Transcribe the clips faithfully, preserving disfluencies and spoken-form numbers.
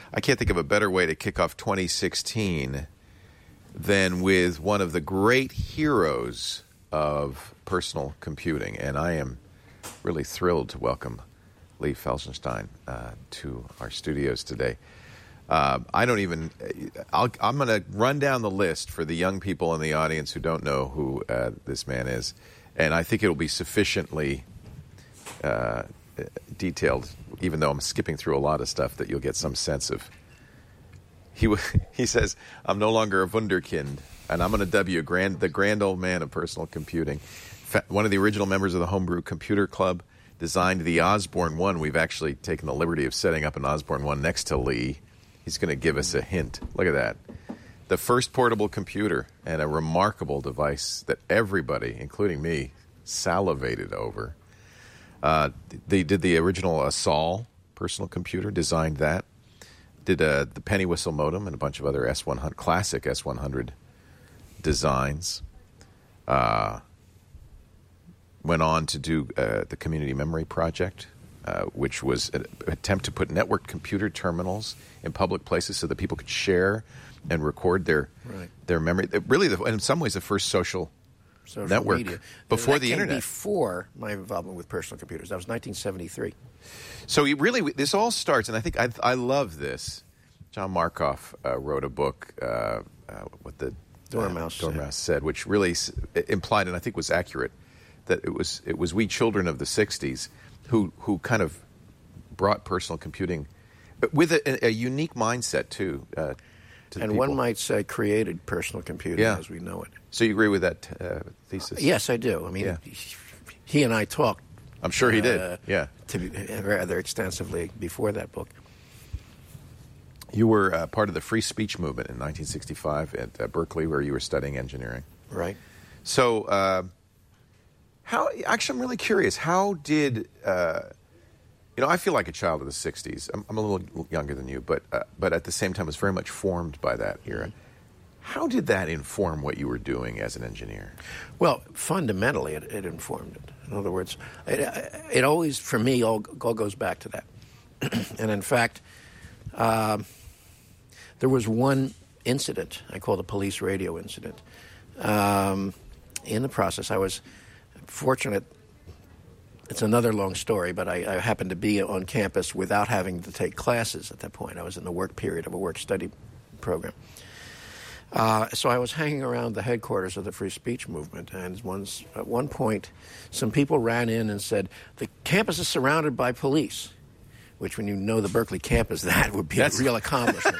I can't think of a better way to kick off twenty sixteen than with one of the great heroes of personal computing. And I am really thrilled to welcome Lee Felsenstein uh, to our studios today. Uh, I don't even, I'll, I'm going to run down the list for the young people in the audience who don't know who uh, this man is. And I think it'll be sufficiently uh, detailed, even though I'm skipping through a lot of stuff, that you'll get some sense of. He he says, I'm no longer a wunderkind, and I'm going to dub you grand, the grand old man of personal computing. Fa- one of the original members of the Homebrew Computer Club, designed the Osborne One. We've actually taken the liberty of setting up an Osborne One next to Lee. He's going to give us a hint. Look at that. The first portable computer, and a remarkable device that everybody, including me, salivated over. Uh, they did the original uh, Sol personal computer, designed that. Did uh, the penny whistle modem and a bunch of other S one hundred, classic S one hundred designs. Uh, went on to do uh, the Community Memory Project, uh, which was an attempt to put networked computer terminals in public places so that people could share and record their right. their memory. Really, the, in some ways, the first social, social network media. before that the came internet. Before my involvement with personal computers, that was nineteen seventy-three. So you really, this all starts, and I think I, I love this. John Markoff uh, wrote a book, uh, uh, what the Dormouse, uh, Dormouse said. said, which really s- implied, and I think was accurate, that it was it was we children of the sixties who who kind of brought personal computing with a, a unique mindset too. Uh, to and people. one might say created personal computing yeah. as we know it. So you agree with that uh, thesis? Yes, I do. I mean, yeah. he, he and I talked. I'm sure he uh, did. Yeah, to be, rather extensively before that book. You were uh, part of the free speech movement in nineteen sixty-five at uh, Berkeley, where you were studying engineering. Right. So, uh, how? Actually, I'm really curious. How did uh, you know? I feel like a child of the sixties. I'm, I'm a little younger than you, but uh, but at the same time, I was very much formed by that era. Mm-hmm. How did that inform what you were doing as an engineer? Well, fundamentally, it, it informed it. In other words, it, it always, for me, all, all goes back to that. And in fact, uh, there was one incident I call the police radio incident. Um, in the process, I was fortunate. It's another long story, but I, I happened to be on campus without having to take classes at that point. I was in the work period of a work-study program. Uh, so I was hanging around the headquarters of the free speech movement, and once, at one point, some people ran in and said, the campus is surrounded by police, which when you know the Berkeley campus, that would be That's... a real accomplishment.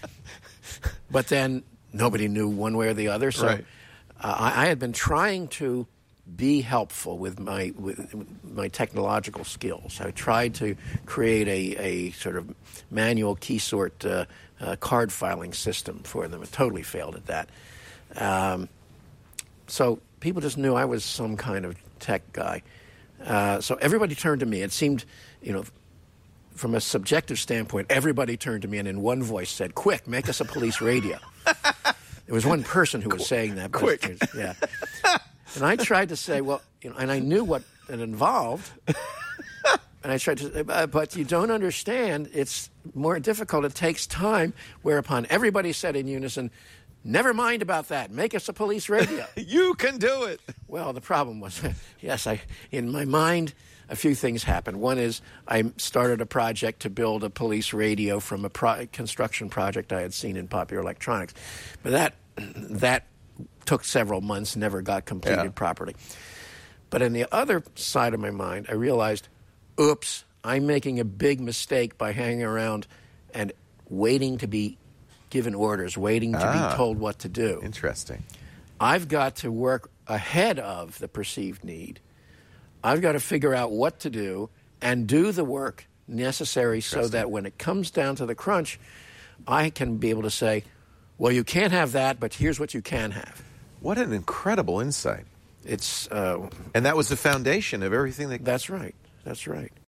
But then nobody knew one way or the other, so right. uh, I, I had been trying to be helpful with my with my technological skills. I tried to create a, a sort of manual key sort uh, uh, card filing system for them. It totally failed at that. Um, so people just knew I was some kind of tech guy. Uh, so everybody turned to me. It seemed, you know, from a subjective standpoint, everybody turned to me and in one voice said, "Quick, make us a police radio." There was one person who was saying that. Quick. Yeah. And I tried to say, well, you know, and I knew what it involved. And I tried to, uh, but you don't understand. It's more difficult. It takes time. Whereupon everybody said in unison, "Never mind about that. Make us a police radio." You can do it. Well, the problem was, yes, I in my mind, a few things happened. One is I started a project to build a police radio from a pro- construction project I had seen in Popular Electronics, but that that. took several months, never got completed yeah. properly. But on the other side of my mind, I realized, oops, I'm making a big mistake by hanging around and waiting to be given orders, waiting to ah, be told what to do. Interesting. I've got to work ahead of the perceived need. I've got to figure out what to do and do the work necessary so that when it comes down to the crunch, I can be able to say, well, you can't have that, but here's what you can have. What an incredible insight. It's uh, and that was the foundation of everything that... That's right. That's right.